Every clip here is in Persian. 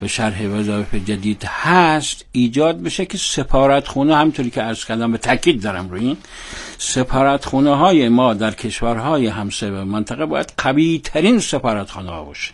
به شرح وظایف جدید هست ایجاد بشه که سفارتخونه، همونطوری که عرض کردم به تاکید دارم روی این، سفارتخونه های ما در کشورهای همسایه منطقه باید قوی ترین سفارتخانه ها باشه،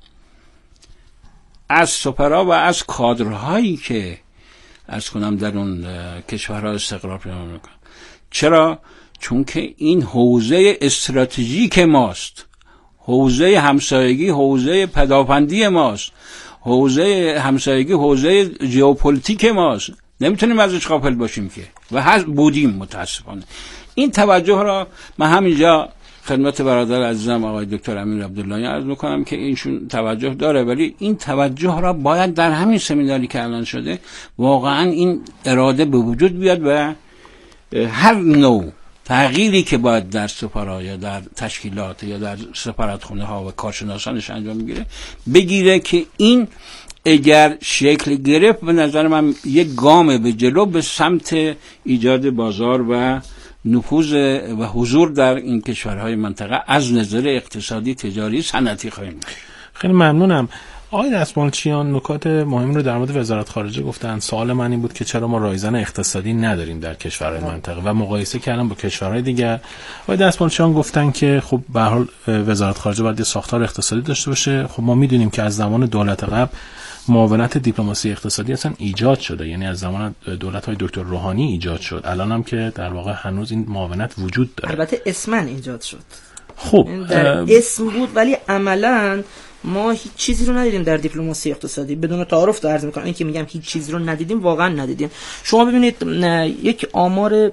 از سفرا و از کادرهایی که عرض کنم در اون کشورها استقرار پیدا میکنن. چرا؟ چون که این حوزه استراتژیک ماست، حوزه همسایگی حوزه پدافندی ماست، حوزه همسایگی حوزه ژئوپلیتیک ماست، نمیتونیم ازش غافل باشیم که، و بودیم متاسفانه. این توجه را من همینجا خدمت برادر عزیزم آقای دکتر امیر عبداللهی عرض میکنم که اینشون توجه داره، ولی این توجه را باید در همین سمیناری که الان شده واقعا این اراده به وجود بیاد و هر نوع تغییری که باید در سفارا یا در تشکیلات یا در سفارتخونه ها و کارشناسانش انجام میگیره بگیره که این اگر شکل گرفت به نظر من یک گام به جلو به سمت ایجاد بازار و نفوذ و حضور در این کشورهای منطقه از نظر اقتصادی، تجاری، صنعتی خواهیم. خیلی ممنونم. آقای دستمالچیان نکات مهم رو در مورد وزارت خارجه گفتن. سوال من این بود که چرا ما رایزن اقتصادی نداریم در کشورهای منطقه و مقایسه کردن با کشورهای دیگر. آقای دستمالچیان گفتن که خب به هر حال وزارت خارجه باید ساختار اقتصادی داشته باشه. خب ما میدونیم که از زمان دولت قبل معاونت دیپلماسی اقتصادی اصلا ایجاد شده، یعنی از زمان دولت‌های دکتر روحانی ایجاد شد. الان هم که در واقع هنوز این معاونت وجود داره. البته اسماً ایجاد شد. خب در اسم بود ولی عملاً ما هیچ چیزی رو ندیدیم در دیپلماسی اقتصادی. بدون تعارف عرض می‌کنم، این که میگم هیچ چیزی رو ندیدیم واقعا ندیدیم. شما ببینید یک آمار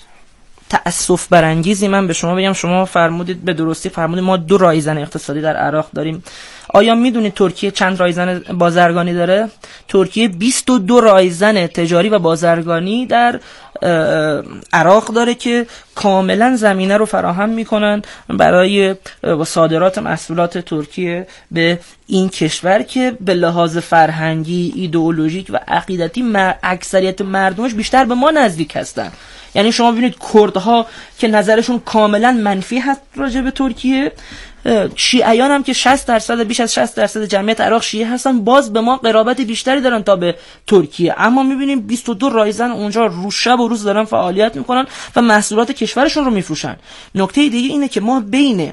تأسف برانگیزی من به شما بگم، شما فرمودید به درستی فرمودید ما 2 رایزن اقتصادی در عراق داریم. آیا میدونید ترکیه چند رایزن بازرگانی داره؟ ترکیه 22 رایزن تجاری و بازرگانی در عراق داره که کاملا زمینه رو فراهم میکنن برای صادرات محصولات ترکیه به این کشور که به لحاظ فرهنگی، ایدئولوژیک و عقیدتی اکثریت مردمش بیشتر به ما نزدیک هستن. یعنی شما ببینید کردها که نظرشون کاملا منفی هست راجع به ترکیه، شیعیان هم که 60% بیش از 60% جمعیت عراق شیعه هستن، باز به ما قرابت بیشتری دارن تا به ترکیه. اما میبینیم 22 رایزن اونجا رو شب و روز دارن فعالیت میکنن و محصولات کشورشون رو میفروشن. نکته دیگه اینه که ما بین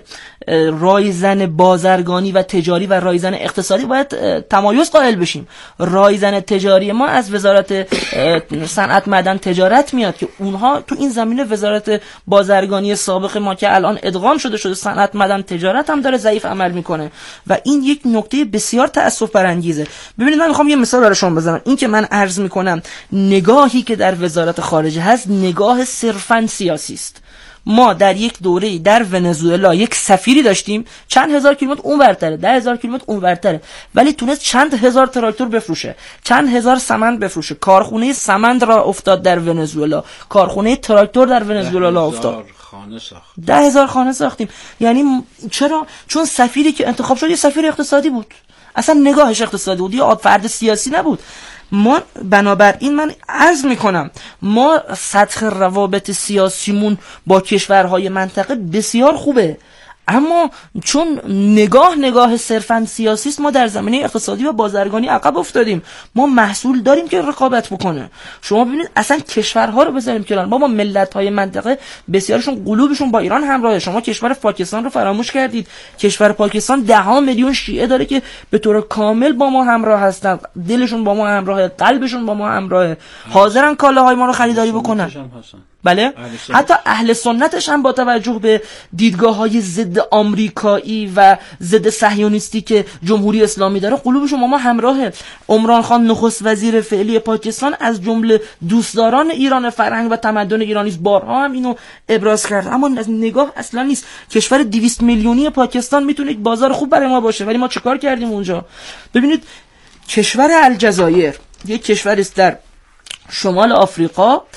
رایزن بازرگانی و تجاری و رایزن اقتصادی باید تمایز قائل بشیم. رایزن تجاری ما از وزارت صنعت معدن تجارت میاد که اونها تو این زمینه وزارت بازرگانی سابق ما که الان ادغام شده صنعت معدن تجارت هم داره ضعیف عمل میکنه و این یک نکته بسیار تأسف برانگیزه. ببینید من میخوام یه مثال برای شما بزنم. این که من عرض میکنم نگاهی که در وزارت خارجه هست نگاه صرفاً سیاسی است. ما در یک دوره‌ای در ونزوئلا یک سفیری داشتیم چند هزار کیلومتر اونورتره، 10,000 کیلومتر اونورتره، ولی تونست چند هزار تراکتور بفروشه، چند هزار سمند بفروشه. کارخونه سمند را افتاد در ونزوئلا، کارخونه تراکتور در ونزوئلا افتاد. 10,000 خانه ساختیم. یعنی چرا؟ چون سفیری که انتخاب شد یه سفیر اقتصادی بود، اصلا نگاهش اقتصادی بود، یه فرد سیاسی نبود. ما بنابراین من عرض میکنم ما سطح روابط سیاسیمون با کشورهای منطقه بسیار خوبه، اما چون نگاه صرفاً سیاسی است ما در زمینه اقتصادی و بازرگانی عقب افتادیم. ما محصول داریم که رقابت بکنه. شما ببینید اصلا کشورها رو بذاریم کنار، ما با ملت‌های منطقه بسیارشون قلوبشون با ایران همراهه. شما کشور پاکستان رو فراموش کردید. کشور پاکستان 10 میلیون شیعه داره که به طور کامل با ما همراه هستن، دلشون با ما همراهه، قلبشون با ما همراهه، حاضرن کالاهای ما رو خریداری بکنن. بله، حتی اهل سنتش هم با توجه به دیدگاه‌های ضد آمریکایی و ضد صهیونیستی که جمهوری اسلامی داره قلوبشون با ما همراهه. عمران خان نخست وزیر فعلی پاکستان از جمله دوستداران ایران، فرهنگ و تمدن ایرانی است، بارها هم اینو ابراز کرد. اما از نگاه اصلا نیست. کشور 200 میلیونی پاکستان میتونه یک بازار خوب برای ما باشه، ولی ما چیکار کردیم اونجا؟ ببینید کشور الجزایر یک کشوری است در شمال آفریقا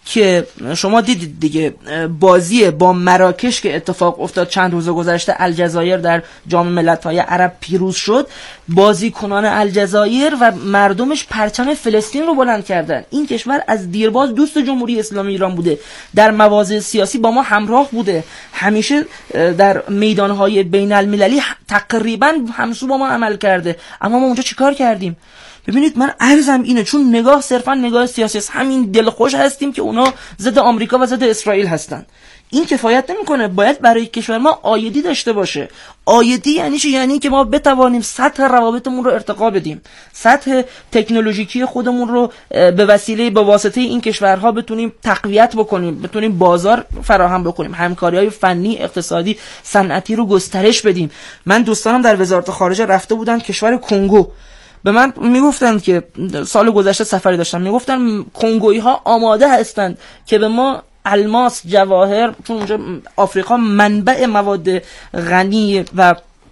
که شما دیدید دیگه بازی با مراکش که اتفاق افتاد چند روز گذشته، الجزایر در جام ملت‌های عرب پیروز شد، بازیکنان الجزایر و مردمش پرچم فلسطین رو بلند کردن. این کشور از دیرباز دوست جمهوری اسلامی ایران بوده، در مواضع سیاسی با ما همراه بوده، همیشه در میدان‌های بین المللی تقریبا همسو با ما عمل کرده. اما ما اونجا چیکار کردیم؟ ببینید من عرضم اینه، چون نگاه صرفا نگاه سیاسی است، همین دلخوش هستیم که اونا ضد آمریکا و ضد اسرائیل هستن. این کفایت نمیکنه، باید برای کشور ما عایدی داشته باشه. عایدی یعنی چی؟ یعنی که ما بتوانیم سطح روابطمون رو ارتقا بدیم، سطح تکنولوژیکی خودمون رو به واسطه این کشورها بتونیم تقویت بکنیم، بتونیم بازار فراهم بکنیم، همکاری‌های فنی، اقتصادی، صنعتی رو گسترش بدیم. من دوستانم در وزارت خارجه رفته بودن کشور کنگو، به من میگفتن که سال گذشته سفری داشتم، میگفتن کنگویی ها آماده هستند که به ما الماس، جواهر، چون اونجا آفریقا منبع مواد غنی و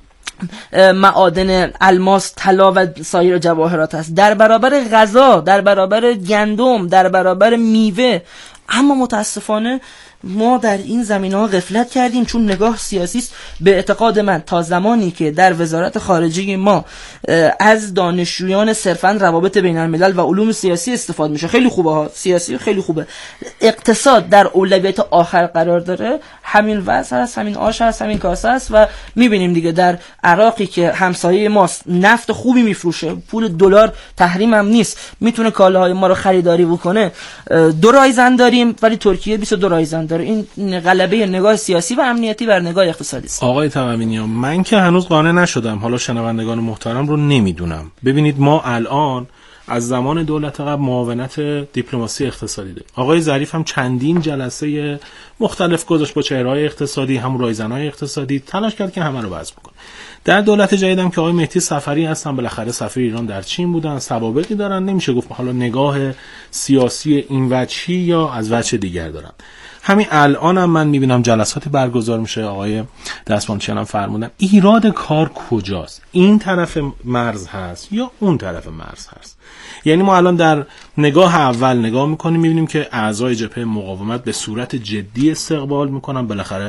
معادن الماس، طلا و سایر جواهرات هست، در برابر غذا، در برابر گندم، در برابر میوه. اما متاسفانه ما در این زمینه‌ها غفلت کردیم، چون نگاه سیاسی است. به اعتقاد من تا زمانی که در وزارت خارجه ما از دانشجویان صرفاً روابط بین الملل و علوم سیاسی استفاده میشه، خیلی خوبه ها، سیاسی خیلی خوبه، اقتصاد در اولویت آخر قرار داره، همین وضع هست، همین آش هست، همین کاسه است. و میبینیم دیگه در عراقی که همسایه ماست نفت خوبی میفروشه، پول دلار تحریم هم نیست، میتونه کالاهای ما رو خریداری بکنه، 2 رایزن داریم ولی ترکیه 22 رایزن داره. این غلبه نگاه سیاسی و امنیتی بر نگاه اقتصادی است. آقای تمامینیان، من که هنوز قانع نشدم، حالا شنوندگان محترم رو نمیدونم. ببینید ما الان از زمان دولت قبل معاونت دیپلماسی اقتصادی داریم. آقای ظریف هم چندین جلسه مختلف گذاشت با چهره‌های اقتصادی، هم رایزن‌های اقتصادی، تلاش کرد که همه رو وضع بکنه. در دولت جدیدم که آقای مهدی صفری هستن، بالاخره سفیر ایران در چین بودن، سوابقی دارن، نمیشه گفت حالا نگاه سیاسی این وجهی یا از وجه دیگر دارن. همین الان هم من میبینم جلساتی برگزار میشه، آقای دستمانچیان هم فرمودن ایراد کار کجاست؟ این طرف مرز هست یا اون طرف مرز هست؟ یعنی ما الان در نگاه اول نگاه میکنیم میبینیم که اعضای جبهه مقاومت به صورت جدی استقبال میکنن، بالاخره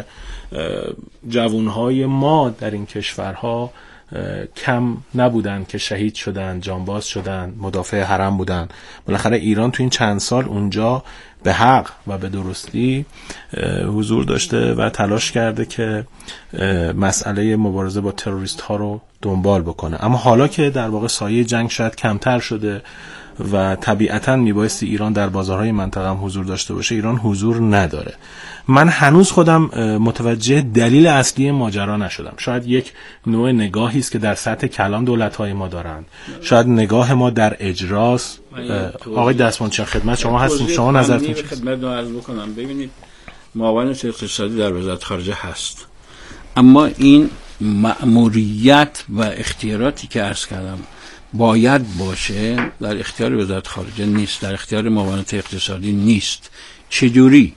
جوانهای ما در این کشورها کم نبودن که شهید شدن، جانباز شدن، مدافع حرم بودن. بالاخره ایران تو این چند سال اونجا به حق و به درستی حضور داشته و تلاش کرده که مسئله مبارزه با تروریست ها رو دنبال بکنه. اما حالا که در واقع سایه جنگ شاید کمتر شده و طبیعتاً میبایستی ایران در بازارهای منطقه هم حضور داشته باشه، ایران حضور نداره. من هنوز خودم متوجه دلیل اصلی ماجرا نشدم. شاید یک نوع نگاهی است که در سطح کلان دولت‌های ما دارند، شاید نگاه ما در اجراست. آقای دستمانچیان خدمت شما هستیم، شما نظرتون چیه؟ خدمت رو عرض بکنم. ببینید معاونت اقتصادی در وزارت خارجه هست، اما این مأموریت و اختیاراتی که عرض کردم باید باشه در اختیار وزارت خارجه نیست، در اختیار معاونت اقتصادی نیست. چجوری؟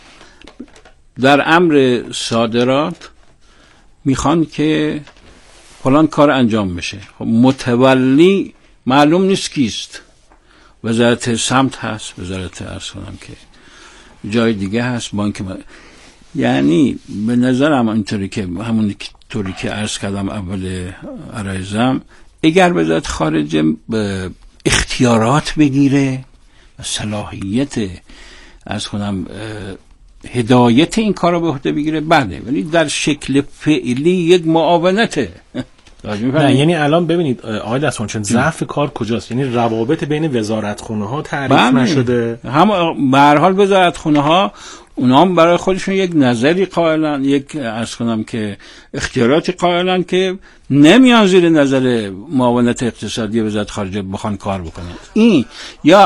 در امر صادرات میخوان که فلان کار انجام بشه، خب متولی معلوم نیست کیست، وزارت سمت هست، وزارت عرض کنم که جای دیگه هست، بانک یعنی به نظرم اینطوری که همون طوری که عرض کردم اول عرایزم، اگر وزارت خارجه اختیارات بگیره و صلاحیت عرض کنم هدایت این کار رو به عهده بگیره، بله، ولی در شکل فعلی یک معاونته. نه یعنی الان ببینید آقای دستمانچیان ضعف کار کجاست؟ یعنی روابط بین وزارتخونه ها تعریف نشده. هم به هر حال وزارتخونه ها اونا هم برای خودشون یک نظری قائلن، یک عرض کنم که اختیاراتی قائلن که نمیان زیر نظر معاونت اقتصادی وزارت خارجه بخوان کار بکنن. این یا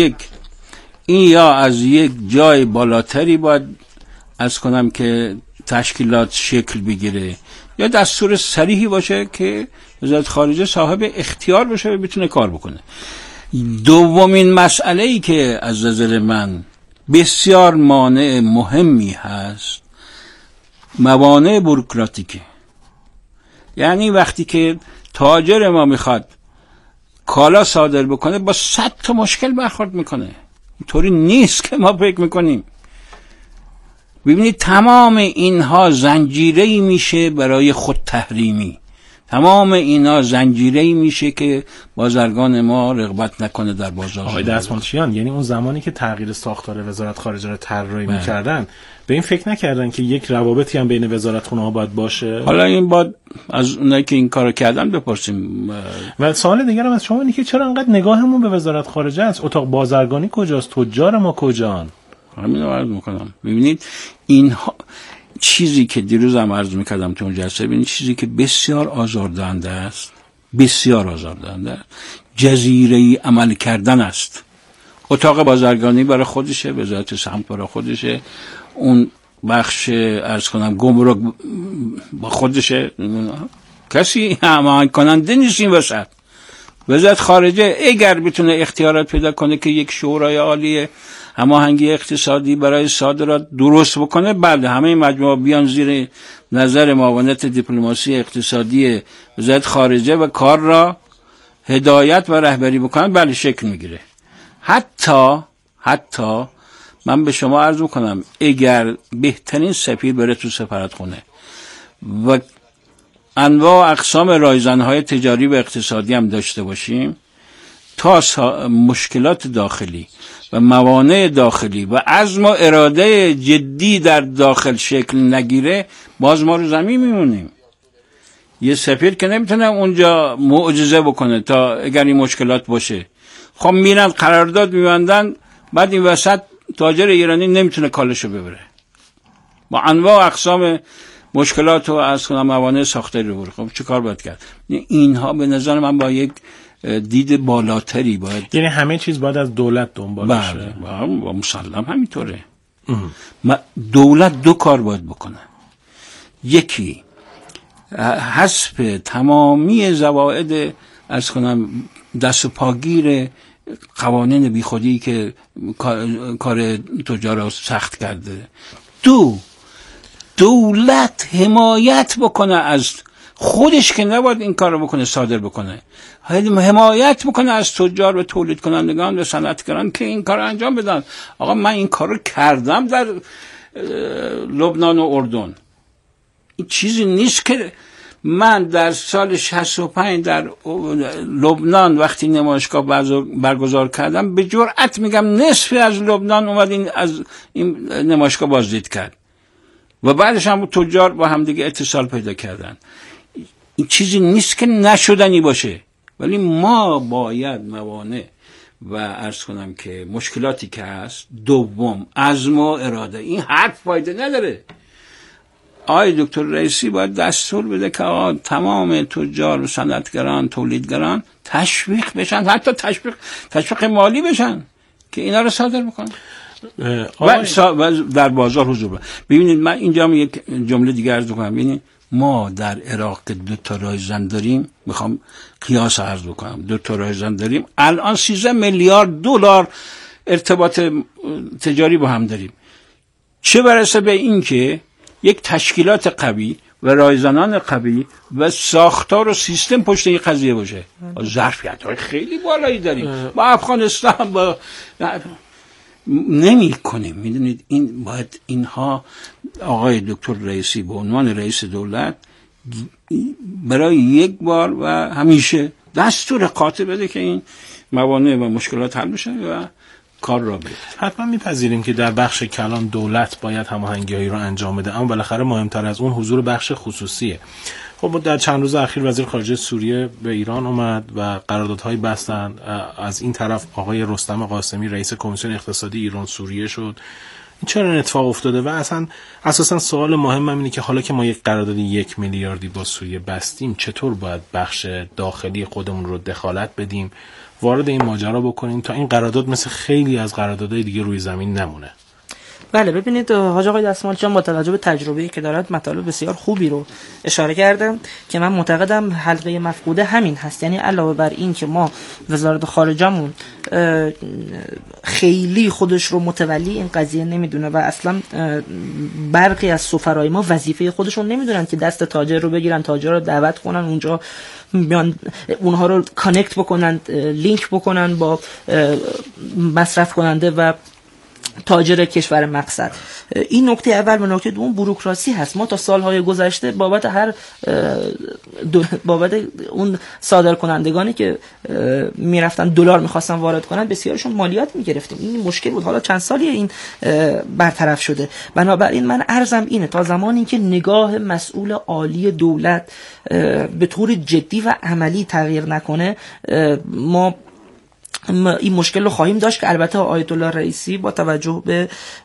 از یک جای بالاتری باید عرض کنم که تشکیلات شکل بگیره، یا دستور صریحی باشه که وزارت خارجه صاحب اختیار باشه و بتونه کار بکنه. دومین مسئله‌ای که از نظر من بسیار مانع مهمی هست، موانع بوروکراتیکه. یعنی وقتی که تاجر ما میخواد کالا صادر بکنه با 100 تا مشکل برخورد میکنه. اینطوری نیست که ما فکر میکنیم. ببینید تمام اینها زنجیره‌ای میشه برای خود تحریمی، تمام اینا زنجیره‌ای میشه که بازرگان ما رغبت نکنه در بازار. آقای دستمالچیان، یعنی اون زمانی که تغییر ساختار وزارت خارجه رو طراحی می‌کردن به این فکر نکردن که یک روابطی هم بین وزارتخونه‌ها باید باشه؟ حالا این باید از اونایی که این کارو کردن بپرسیم. و سوال دیگه هم از شما اینه که چرا انقدر نگاهمون به وزارت خارجه است؟ اتاق بازرگانی کجاست؟ تجار ما کجان؟ همین رو عرض میکنم. ببینید اینها چیزی که دیروز هم عرض میکردم تو اون جلسه، ببینید چیزی که بسیار آزاردهنده است، بسیار آزاردهنده است، جزیره‌ای عمل کردن است. اتاق بازرگانی برای خودشه، وزارت سمت برای خودشه، اون بخش عرض کنم گمرک با خودشه، کسی هماهنگ کننده نیست این وسط. وزارت خارجه اگر بتونه اختیارات پیدا کنه که یک شورای عالی هماهنگی اقتصادی برای صادرات درست بکنه، بله همه این مجموعه بیان زیر نظر معاونت دیپلماسی اقتصادی وزارت خارجه و کار را هدایت و رهبری بکنن، بله شکل میگیره. حتی من به شما عرض میکنم اگر بهترین سفیر بره تو سفارتخونه و انواع و اقسام رایزنهای تجاری و اقتصادی هم داشته باشیم، تا مشکلات داخلی و موانع داخلی و عزم و اراده جدی در داخل شکل نگیره، باز ما رو زمین میمونیم. یه سفیر که نمیتونه اونجا معجزه بکنه تا اگر این مشکلات باشه. خب میرن قرارداد میبندن، بعد این وسط تاجر ایرانی نمیتونه کالشو ببره با انواع و اقسام مشکلات و از کنم موانع ساختاری رو. خب چه کار باید کرد؟ اینها به نظر من با یک دید بالاتری باید، یعنی همه چیز باید از دولت دنبال بشه. بله مسلم همینطوره. دولت دو کار باید بکنه، یکی حذف تمامی زوائد از کنم دست و پاگیر قوانین بیخودی که کار تجار رو سخت کرده. دولت حمایت بکنه از خودش که نباید این کار رو بکنه، صادر بکنه، حمایت بکنه از تجار و تولید کنندگان و صنعتگران که این کار رو انجام بدن. آقا من این کار رو کردم در لبنان و اردن. این چیزی نیست که من در سال 65 در لبنان وقتی نمایشگاه برگزار کردم به جرئت میگم نصفی از لبنان اومد از این نمایشگاه بازدید کرد و بعدش هم تجار با هم دیگه اتصال پیدا کردن. این چیزی نیست که نشدنی باشه، ولی ما باید موانع و عرض کنم که مشکلاتی که هست، دوم عزم و اراده، این حرف فایده نداره. آقای دکتر رئیسی باید دستور بده که تمام تجار و صنعتگران تولیدگران تشویق بشن، حتی تشویق مالی بشن که اینا رو صادر بکنن و در بازار حضور بکنن. ببینید من اینجا هم یک جمله دیگه عرض بکنم. ببینید ما در عراق 2 رایزن داریم، میخوام قیاس عرض بکنم، 2 رایزن داریم، الان 13 میلیارد دلار ارتباط تجاری با هم داریم. چه برسه به این که یک تشکیلات قوی و رایزنان قوی و ساختار و سیستم پشت این قضیه باشه. ظرفیت‌های خیلی بالایی داریم با افغانستان، با نمی کنیم. میدونید این باید اینها آقای دکتر رئیسی به عنوان رئیس دولت برای یک بار و همیشه دستور قاطع بده که این موانع و مشکلات حل بشه و کار را بده. حتما میپذیریم که در بخش کلان دولت باید هماهنگی‌هایی رو انجام بده، اما بالاخره مهمتر از اون حضور بخش خصوصیه. خب در چند روز اخیر وزیر خارجه سوریه به ایران اومد و قراردادهای بستن. از این طرف آقای رستم قاسمی رئیس کمیسیون اقتصادی ایران سوریه شد. چرا این اتفاق افتاده؟ و اساسا سوال مهمم اینه که حالا که ما یک قرارداد 1 میلیاردی با سوریه بستیم، چطور باید بخش داخلی خودمون رو دخالت بدیم، وارد این ماجرا بکنیم تا این قرارداد مثل خیلی از قراردادهای دیگه روی زمین نمونه؟ بله ببینید حاج آقای دستمالچیان با توجه به تجربه‌ای که دارد مطالب بسیار خوبی رو اشاره کردم که من معتقدم حلقه مفقوده همین هست. یعنی علاوه بر این که ما وزارت خارجه‌مون خیلی خودش رو متولی این قضیه نمیدونه و اصلا برخی از سفرای ما وظیفه خودشون نمیدونن که دست تاجر رو بگیرن، تاجر رو دعوت کنن اونجا، بیان اونها رو کانکت بکنن، لینک بکنن با مصرف کننده و تاجر کشور مقصد. این نکته اول. و نکته دوم بوروکراسی هست. ما تا سالهای گذشته بابت اون صادر کنندگانی که میرفتن دلار میخواستن وارد کنن بسیارشون مالیات میگرفتیم. این مشکل بود. حالا چند سالیه این برطرف شده. بنابراین من عرضم اینه تا زمانی که نگاه مسئول عالی دولت به طور جدی و عملی تغییر نکنه ما این مشکل رو خواهیم داشت که البته آیت الله رئیسی با توجه به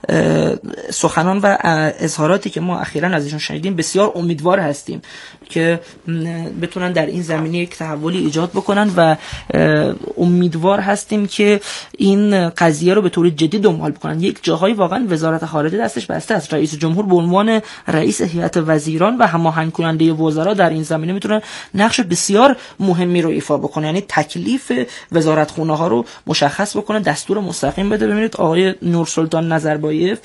سخنان و اظهاراتی که ما اخیراً از ایشون شنیدیم بسیار امیدوار هستیم که بتونن در این زمینه یک تحولی ایجاد بکنن و امیدوار هستیم که این قضیه رو به طور جدی دنبال بکنن. یک جاهایی واقعا وزارت خارجه دستش بسته است. رئیس جمهور به عنوان رئیس هیئت وزیران و هماهنگ کننده وزرا در این زمینه میتونن نقش بسیار مهمی رو ایفا بکنه. یعنی تکلیف وزارتخونه ها رو مشخص بکنه، دستور مستقیم بده. ببینید آقای نورسلطان نظربایف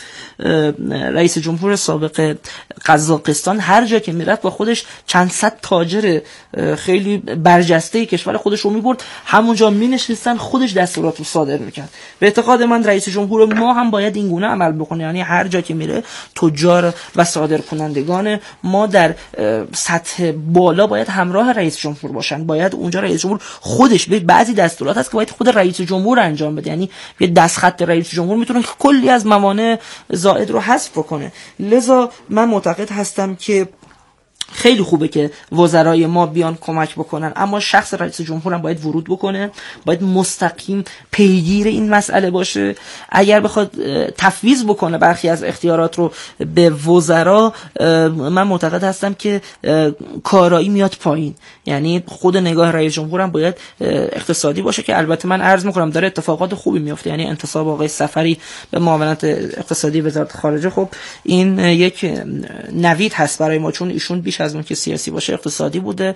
رئیس جمهور سابق قزاقستان هر جا که میرفت با خودش چند صد تاجر خیلی برجسته کشور خودش رو میبرد، همونجا مینشستن، خودش دستورات رو صادر میکرد. به اعتقاد من رئیس جمهور ما هم باید این گونه عمل بکنه. یعنی هر جا که میره تجار و صادر کنندگان ما در سطح بالا باید همراه رئیس جمهور باشن. باید اونجا رئیس جمهور خودش به بعضی دستورات هست که باید خود رئیس جمهور انجام بده. یعنی یه دستخط رئیس جمهور میتونه کلی از موانع زائد رو حذف بکنه. لذا من معتقد هستم که خیلی خوبه که وزرای ما بیان کمک بکنن، اما شخص رئیس جمهور هم باید ورود بکنه، باید مستقیم پیگیر این مسئله باشه. اگر بخواد تفویض بکنه برخی از اختیارات رو به وزرا، من معتقد هستم که کارایی میاد پایین. یعنی خود نگاه رئیس جمهور هم باید اقتصادی باشه که البته من عرض میکنم داره اتفاقات خوبی میفته. یعنی انتصاب آقای سفری به معاونت اقتصادی وزارت خارجه، خب این یک نوید هست برای ما، چون ایشون بیش از اون که سیاسی باشه اقتصادی بوده.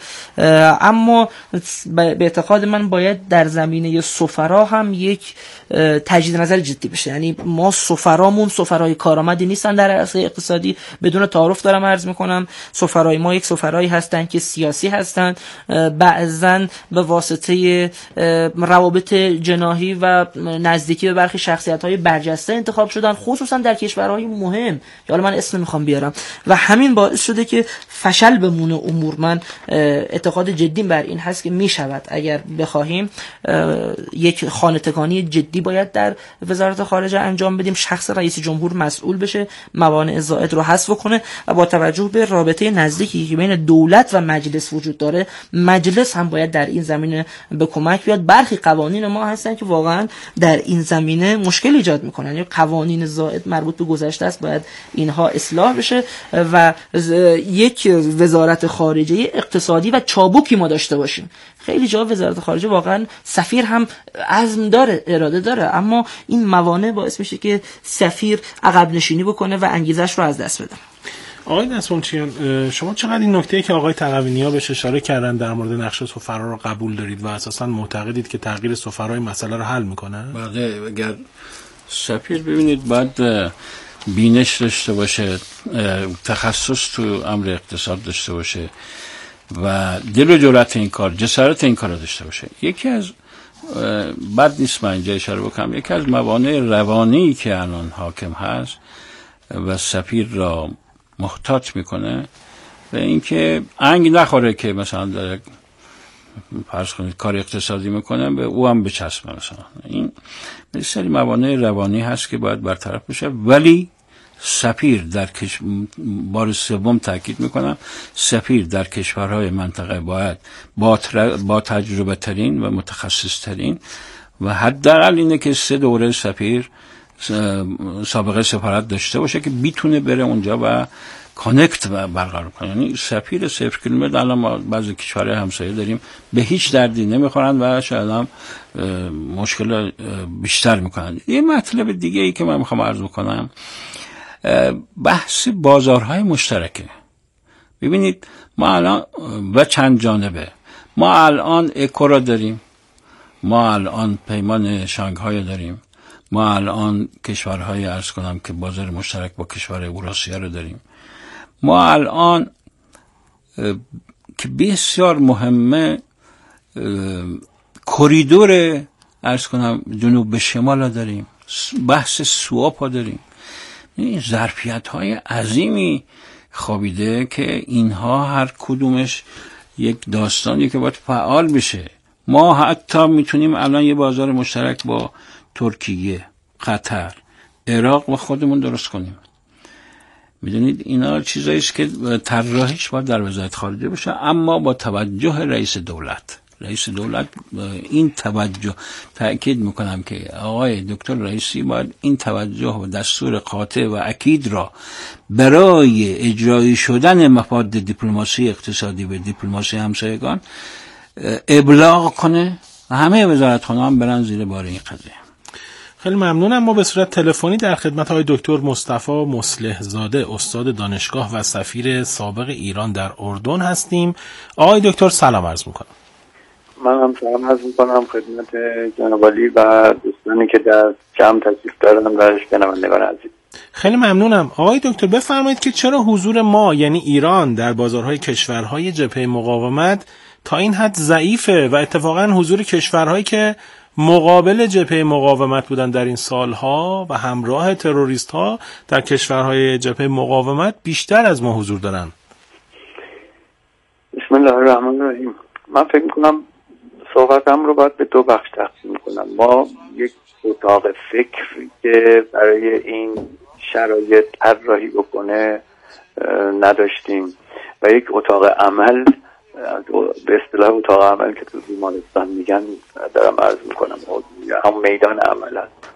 اما به اعتقاد من باید در زمینه سفرا هم یک تجدید نظر جدی بشه. یعنی ما سفرامون سفرای کارآمدی نیستن در عرصه اقتصادی. بدون تعارف دارم عرض میکنم، سفرای ما یک سفرایی هستن که سیاسی هستن، بعضن به واسطه روابط جناحی و نزدیکی به برخی شخصیت‌های برجسته انتخاب شدن، خصوصا در کشورهای مهم که حالا من اسم میخوام بیارم، و همین باعث شده که فشل بمونه امور. من اعتقاد جدی بر این هست که میشود اگر بخواهیم یک خانه‌تکانی جدی باید در وزارت خارجه انجام بدیم، شخص رئیس جمهور مسئول بشه، موانع زائد رو حذف کنه و با توجه به رابطه نزدیکی که بین دولت و مجلس وجود داره، مجلس هم باید در این زمینه به کمک بیاد. برخی قوانین ما هستن که واقعا در این زمینه مشکل ایجاد میکنن. یا قوانین زائد مربوط به گذشته است، باید اینها اصلاح بشه و یک وزارت خارجه اقتصادی و چابکی ما داشته باشیم. خیلی جا وزارت خارجه واقعا سفیر هم عزم داره، اراده داره، اما این موانع باعث میشه که سفیر عقب نشینی بکنه و انگیزش رو از دست بده. آقای دستمالچیان، شما چقدر این نکته‌ای که آقای تقوی‌نیا بهش اشاره کردن در مورد نقش سفرا رو قبول دارید و اساساً معتقدید که تغییر سفرای مسئله رو حل میکنه؟ بله، اگر سفیر ببینید باید بینش داشته باشه، تخصص تو امر اقتصاد داشته باشه و دل و جرأت این کار، جسارت این کار رو داشته باشه. یکی از بد نیست من اینجا اشاره بکنم، یکی از موانع روانی که الان حاکم هست و سفیر را محتاط میکنه و اینکه انگ نخوره که مثلا در فرض کنید کار اقتصادی میکنه به او هم بچسبه. مثلا این سری موانع روانی هست که باید برطرف بشه. ولی سفیر در بار سوم تاکید میکنم، سفیر در کشورهای منطقه باید با تجربه ترین و متخصص ترین و حداقل اینه که 3 دوره سفیر سابقه سفارت داشته باشه که بیتونه بره اونجا و کانکت برقرار کنه. یعنی سفیر 0 کیلومتر الان ما بعضی کشورهای همسایه داریم به هیچ دردی نمیخورن و شاید هم مشکل بیشتر میکنن. یه مطلب دیگه ای که من میخوام عرض بکنم بحث بازارهای مشترکه. ببینید ما الان و چند جانبه، ما الان اکو را داریم، ما الان پیمان شانگهای داریم، ما الان کشورهای عرض کنم که بازار مشترک با کشور اوراسیا رو داریم، ما الان که بسیار مهمه کریدور عرض کنم جنوب به شمال ها داریم، بحث سواپ ها داریم. این ظرفیت های عظیمی خوابیده که اینها هر کدومش یک داستانی که باید فعال بشه. ما حتی میتونیم الان یه بازار مشترک با ترکیه، قطر، عراق و خودمون درست کنیم. میدونید اینا چیزایی است که طراحیش باید در وزارت خارجه بشه، اما با توجه رئیس دولت این توجه، تأکید میکنم که آقای دکتر رئیسی باید این توجه و دستور قاطع و اکید را برای اجرایی شدن مفاد دیپلماسی اقتصادی و دیپلماسی همسایگان ابلاغ کنه و همه وزارتخانه‌ها هم برن زیر بار این قضیه. خیلی ممنونم. ما به صورت تلفنی در خدمت آقای دکتر مصطفی مصلح زاده، استاد دانشگاه و سفیر سابق ایران در اردن هستیم. آقای دکتر سلام عرض میکنم. من هم سلام عرض میکنم خدمت جناب عالی و دوستانی که در جمع تشریف دارن و شنوندگان عزیز. خیلی ممنونم. آقای دکتر بفرمایید که چرا حضور ما یعنی ایران در بازارهای کشورهای جبهه مقاومت تا این حد ضعیفه و اتفاقا حضور کشورهایی که مقابل جبهه مقاومت بودن در این سالها و همراه تروریست ها در کشورهای جبهه مقاومت بیشتر از ما حضور دارن؟ بسم الله الرحمن الرحیم. من فکر میکنم صحبتم رو باید به دو بخش تقسیم کنم. ما یک اتاق فکری که برای این شرایط طراحی بکنه نداشتیم و یک اتاق عمل، به اصطلاح اتاق عمل که تو بیمارستان میگن دارم عرض میکنم، هم میدان عمل هست،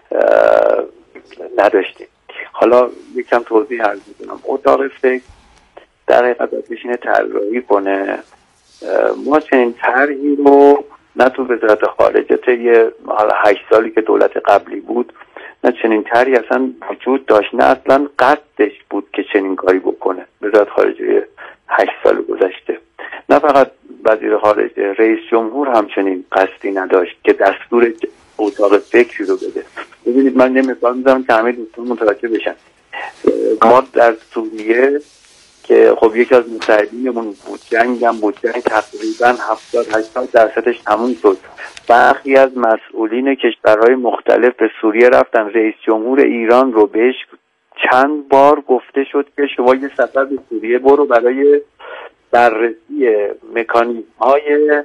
نداشتیم. حالا یکم توضیح عرض میکنم. اتاق فکر در حقیقت بشینه طراحی کنه. ما چنین طرحی رو نه تو وزارت خارجه طی 8 سالی که دولت قبلی بود نه چنین طرحی اصلا وجود داشت، نه اصلا قصدش بود که چنین کاری بکنه وزارت خارجه 8 سال گذشته. نه فقط وزیر خارجه، رئیس جمهور همچنین قصدی نداشت که دستور اتاق فکری رو بده. ببینید من نمی‌فهمم که همه دوستان متوجه بشن. ما در سوریه که خب یکی از متحدینمون بود، جنگ تقریبا 70-80% تموم شد. برخی از مسئولین کشورهای مختلف به سوریه رفتن. رئیس جمهور ایران رو بهش چند بار گفته شد که شما یه سفر به سوریه برو برای بررسی مکانیزم‌های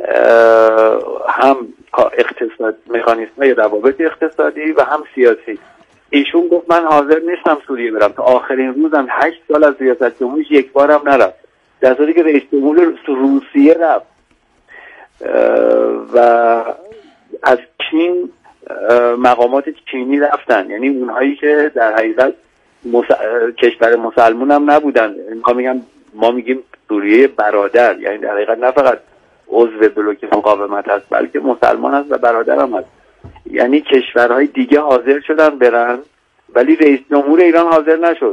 هم اقتصاد، مکانیزم‌های روابط اقتصادی و هم سیاسی. ایشون گفت من حاضر نیستم سوریه برم. تا آخرین روزم 8 سال از ریاست جمهوریش یک بارم نرفت، در صورتی که رئیس جمهور روسیه رفت و از چین مقامات چینی رفتن، یعنی اونهایی که در حقیقت کشور مسلمان هم نبودن. ما میگیم سوریه برادر، یعنی در حقیقت نه فقط عضو بلوک مقاومت هست بلکه مسلمان هست و برادر هم هست. یعنی کشورهای دیگه حاضر شدن برن ولی رئیس جمهور ایران حاضر نشد.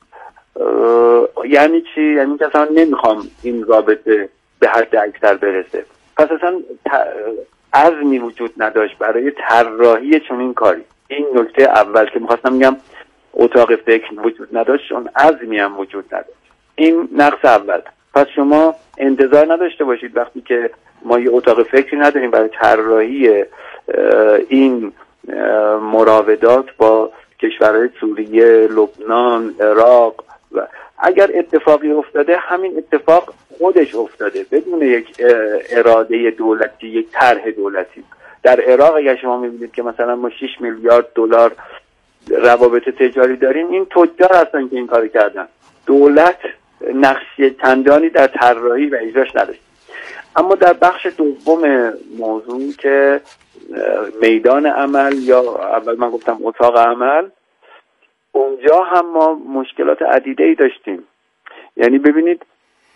یعنی چی؟ یعنی که اصلا نمیخوام این رابطه به حد اکثر برسه. پس اصلا عزمی وجود نداشت برای طراحی چنین کاری. این نکته اول که میخواستم بگم، اتاق فکر وجود نداشت، اون عزمی هم وجود نداشت. این نقص اول. پس شما انتظار نداشته باشید وقتی که ما یه اتاق فکری نداریم برای طراحی این مراودات با کشورهای سوریه، لبنان، عراق، و اگر اتفاقی افتاده همین اتفاق خودش افتاده بدون یک اراده دولتی، یک طرح دولتی. در عراق اگر شما می‌بینید که مثلا ما 6 میلیارد دلار روابط تجاری داریم، این تجار هستن که این کارو کردن. دولت نقش چندانی در طراحی و اجراش نداشت. اما در بخش دوم موضوع که میدان عمل یا اول من گفتم اتاق عمل، اونجا اونجا هم ما مشکلات عدیده‌ای داشتیم. یعنی ببینید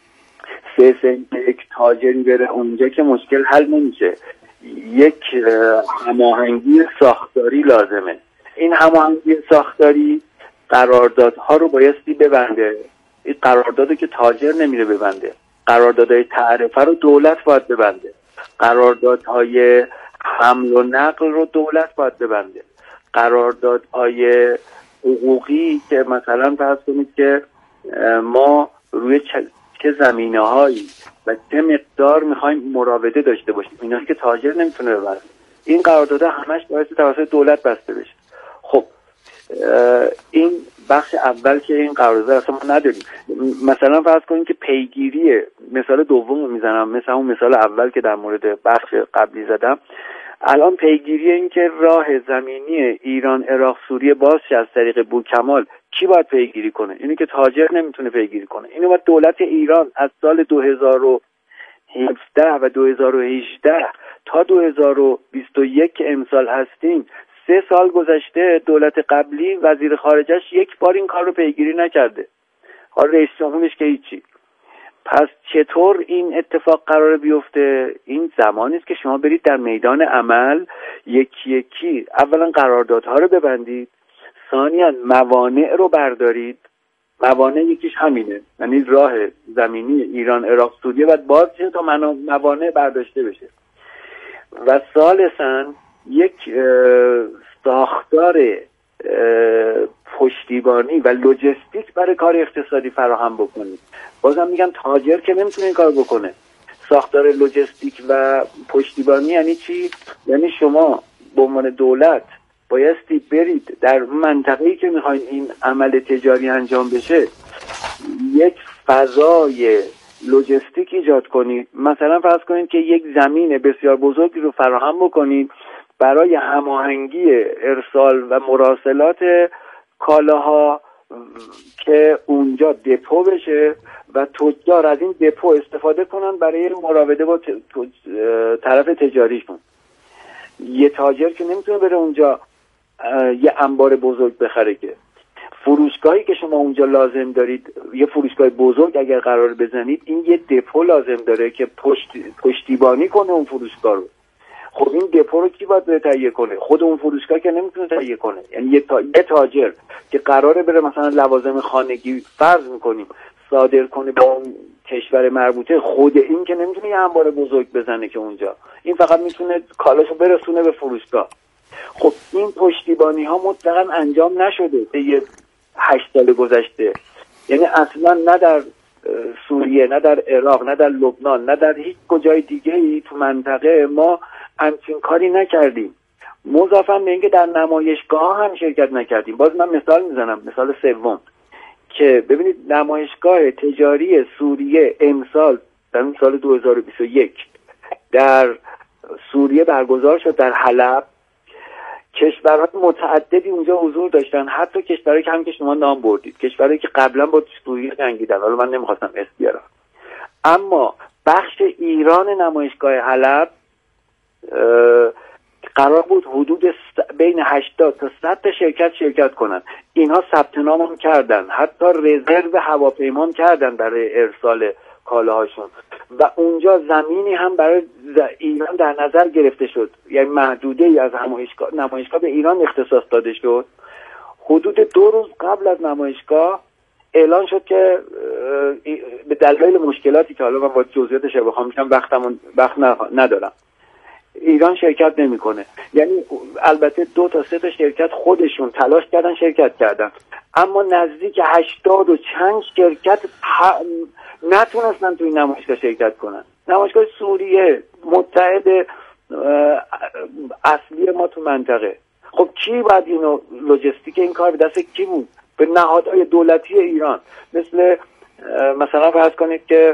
یک تاجری بره اونجا که مشکل حل نمیشه، یک هماهنگی ساختاری لازمه. این هماهنگی ساختاری قراردادها رو بایستی ببنده. این قراردادو که تاجر نمیره ببنده، قراردادهای تعرفه رو دولت باید ببنده، قراردادهای حمل و نقل رو دولت باید ببنده، قراردادهای حقوقی که مثلا فرض کنید که ما روی چه زمینه‌هایی و چه مقدار میخوایم مراوده داشته باشیم، اینا که تاجر نمیتونه ببنده. این قراردادها همش باید توسط دولت بسته بشه. خب این بخش اول که این قرارداد اصلا ما نداریم. مثلا فرض کنید که پیگیری، مثال دوم میزنم، مثلا اون مثال اول که در مورد بخش قبلی زدم، الان پیگیری این که راه زمینی ایران عراق سوریه باز شه از طریق بوکمال کی باید پیگیری کنه؟ اینو که تاجر نمیتونه پیگیری کنه. اینو باید دولت ایران از سال 2017 و 2018 تا 2021 که امسال هستیم 3 سال گذشته، دولت قبلی وزیر خارجش یک بار این کار رو پیگیری نکرده. حالا رئیس جمهورش که هیچی. پس چطور این اتفاق قرار بیفته؟ این زمانی است که شما برید در میدان عمل یکی یکی اولا قراردادها رو ببندید، ثانیاً موانع رو بردارید. موانع یکیش همینه، یعنی راه زمینی ایران عراق سوریه باید باز شه تا موانع برداشته بشه. و ثالثاً یک ساختار پشتیبانی و لوجستیک برای کار اقتصادی فراهم بکنید. بازم میگم تاجر که نمیتونه این کار بکنه. ساختار لوجستیک و پشتیبانی یعنی چی؟ یعنی شما به عنوان دولت بایستی برید در منطقه‌ای که میخواین این عمل تجاری انجام بشه یک فضای لوجستیک ایجاد کنید. مثلا فرض کنید که یک زمین بسیار بزرگی رو فراهم بکنید برای هماهنگی ارسال و مراسلات کالاها که اونجا دپو بشه و تجار از این دپو استفاده کنن برای مراوده با طرف تجاریشون. یه تاجر که نمیتونه بره اونجا یه انبار بزرگ بخره که. فروشگاهی که شما اونجا لازم دارید، یه فروشگاه بزرگ اگر قرار بزنید، این یه دپو لازم داره که پشتیبانی کنه اون فروشگاه رو. خب این دپو رو کی باید تهیه کنه؟ خود اون فروشگاه که نمیتونه تهیه کنه. یعنی یه تاجر که قراره بره مثلا لوازم خانگی فرض میکنیم صادر کنه به اون کشور مربوطه، خود این که نمیتونه یه انبار بزرگ بزنه که اونجا، این فقط میتونه کالاشو برسونه به فروشگاه. خب این پشتیبانی ها مطلقاً انجام نشده به 8 سال گذشته. یعنی اصلا نه در سوریه، نه در عراق، نه در لبنان، نه در هیچ کجای دیگه ای تو منطقه ما همچین کاری نکردیم. مضافاً به اینکه در نمایشگاه هم شرکت نکردیم. باز من مثال میزنم، مثال سوم که ببینید نمایشگاه تجاری سوریه امسال در سال 2021 در سوریه برگزار شد، در حلب. کشورهای متعددی اونجا حضور داشتن، حتی کشورهایی که هم که شما نام بردید، کشورهایی که قبلا با سوریه جنگیدن، حالا من نمیخواستم اسم بیارم. اما بخش ایران نمایشگاه حلب قرار بود حدود بین 80 تا 100 تا شرکت کنن. اینها ثبت نام هم کردن، حتی رزرو هواپیما کردن برای ارسال کالاهاشون و اونجا زمینی هم برای ایران در نظر گرفته شد. یعنی محدوده ای از نمایشگاه به ایران اختصاص داده شد. حدود 2 روز قبل از نمایشگاه اعلان شد که به دلایل مشکلاتی که حالا من با جزئیاتش بخوام میگم وقت ندارم، ایران شرکت نمیکنه. یعنی البته 2 تا 3 تا شرکت خودشون تلاش کردن شرکت کردن، اما نزدیک 80 و چند شرکت نتونستن توی نمایشگاه شرکت کنن. نمایشگاه سوریه متحد اصلی ما تو منطقه. خب کی باید اینو لوجستیک این کار به دست کی بود؟ به نهادهای دولتی ایران، مثلا فرض کنید که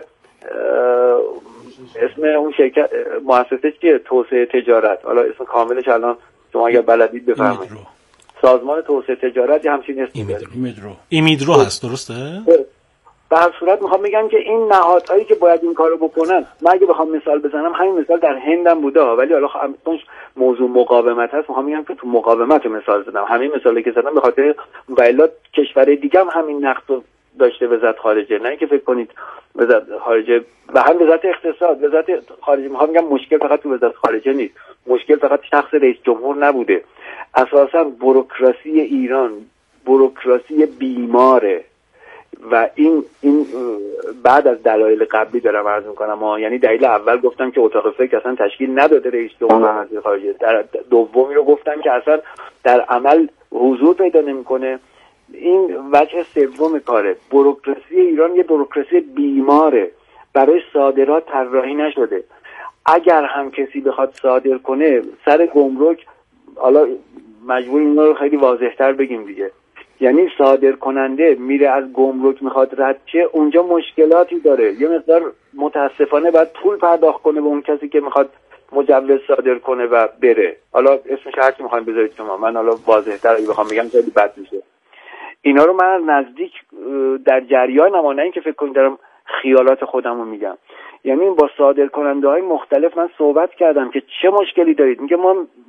اسم اون شرکت مؤسسه چیه؟ توسعه تجارت. حالا اسم کاملش الان شما اگر بلدید بفرمایید. سازمان توسعه تجارت همچین اسمی داره. ایمیدرو هست، درسته؟ به هر صورت میخوام بگم که این نهادهایی که باید این کارو بکنن، من اگه بخوام مثال بزنم همین مثال در هندم بوده، ولی حالا موضوع مقاومت هست، میخوام بگم که تو مقاومت مثال زدم. همین مثالی که زدم به خاطر والا کشور دیگه هم همین نقص داشته وزارت خارجه، نه که فکر کنید وزارت خارجه و هم وزارت اقتصاد، وزارت خارجه، میخوام بگم مشکل فقط تو وزارت خارجه نیست، مشکل فقط شخص رئیس جمهور نبوده. اساسا بوروکراسی ایران بوروکراسی بیماره و این بعد از دلایل قبلی دارم عرض میکنم یعنی دلیل اول گفتم که اتاق فکر اصلا تشکیل نداده رئیس جمهور وزیر خارجه، در دومی رو گفتم که اصلا در عمل حضور پیدا نمیکنه. این وجه سوم کاره. بوروکراسی ایران یه بوروکراسی بیماره، برای صادرات طراحی نشده. اگر هم کسی بخواد صادر کنه سر گمرک، حالا مجبور اینا رو خیلی واضح‌تر بگیم دیگه، یعنی صادر کننده میره از گمرک میخواد رد شه، اونجا مشکلاتی داره، یه مقدار متاسفانه باید پول پرداخت کنه به اون کسی که میخواد مجوز صادر کنه و بره. حالا اسمش هر چی میخواین بذارید شما، من حالا واضح‌تر اگه بخوام بگم خیلی بد میشه. اینا رو من نزدیک در جریانم، نه اینکه فکر کنید دارم خیالات خودم رو میگم. یعنی با صادر کننده های مختلف من صحبت کردم که چه مشکلی دارید. میگه ما